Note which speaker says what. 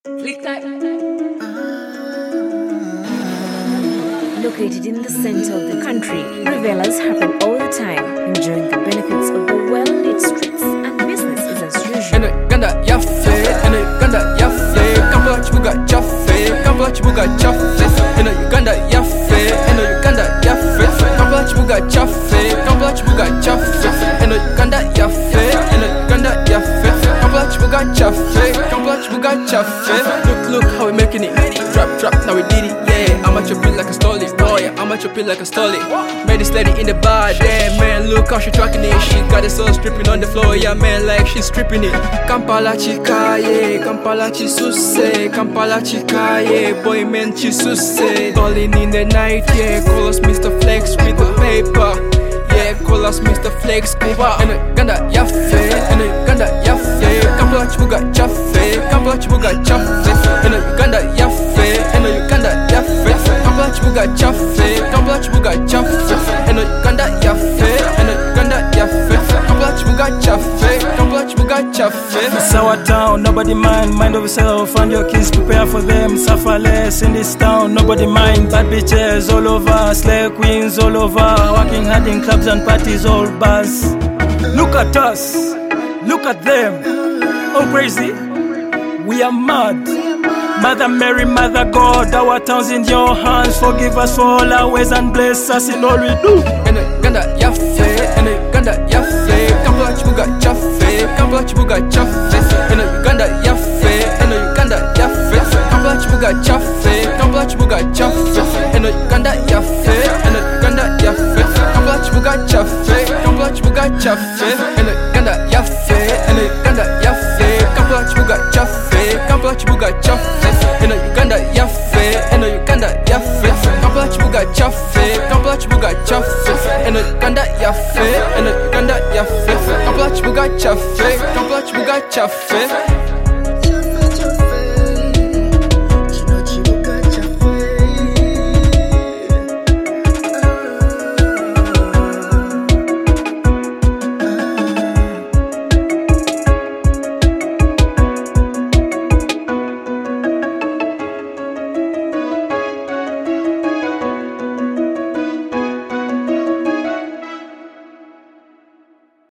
Speaker 1: Flick type.
Speaker 2: Located in the center of the country, revelers happen all the time, enjoying the benefits of the well-lit streets and business is as usual.
Speaker 3: Ganda yafe, Ganda yafe, Kampala chibuga chafe, Kampala chibuga chafe, Uganda yafe, Uganda yafe, Kampala chibuga chafe, Kampala chibuga chafe, Uganda yafe, Uganda yafe, Kampala chibuga chafe, Kampala chibuga chafe. Look how we making it, drop, now we did it, yeah. I'ma chop it like a stolly, boy, I'ma chop it like a stolly. Made this lady in the bar, damn man, look how she tracking it. She got it so stripping on the floor, yeah man, like she's stripping it. Kampala chikaye, Kampala chisuse, Kampala chikaye, boy man chisuse. Calling in the night, yeah, call us Mr. Flex with the paper. Yeah, call us Mr. Flex, paper. Ganda yafe, Ganda yafe, Kampala chibuga chafe, Kampala chibuga chafe, Uganda yafe, Uganda yafe, Kampala chibuga chafe, Kampala chibuga chafe, Uganda yafe, Uganda yafe, Kampala chibuga chafe, Kampala chibuga chafe.
Speaker 4: It's our town, nobody mind of yourself and your kids, prepare for them, suffer less in this town, nobody mind. Bad bitches all over, slay queens all over, working hard in clubs and parties, all buzz. Look at us, look at them, all crazy, we are mad. Mother Mary, Mother God, our town's in your hands. Forgive us for all our ways and bless us in all we do.
Speaker 3: Ganda yafe, Ganda yafe, Kampala chibuga chafe, Kampala chibuga chafe, Uganda yafe, Uganda yafe, Kampala chibuga chafe, Kampala chibuga chafe, Uganda yafe, Uganda yafe, Kampala chibuga chafe, Kampala chibuga chafe, Ganda yafe, Ganda yafe, Kampala chibuga chafe, Kampala chibuga chafe, Uganda yafe, Uganda yafe, Kampala chibuga chafe, Kampala chibuga chafe, Uganda yafe, Uganda yafe, Kampala chibuga chafe, Kampala chibuga chafe.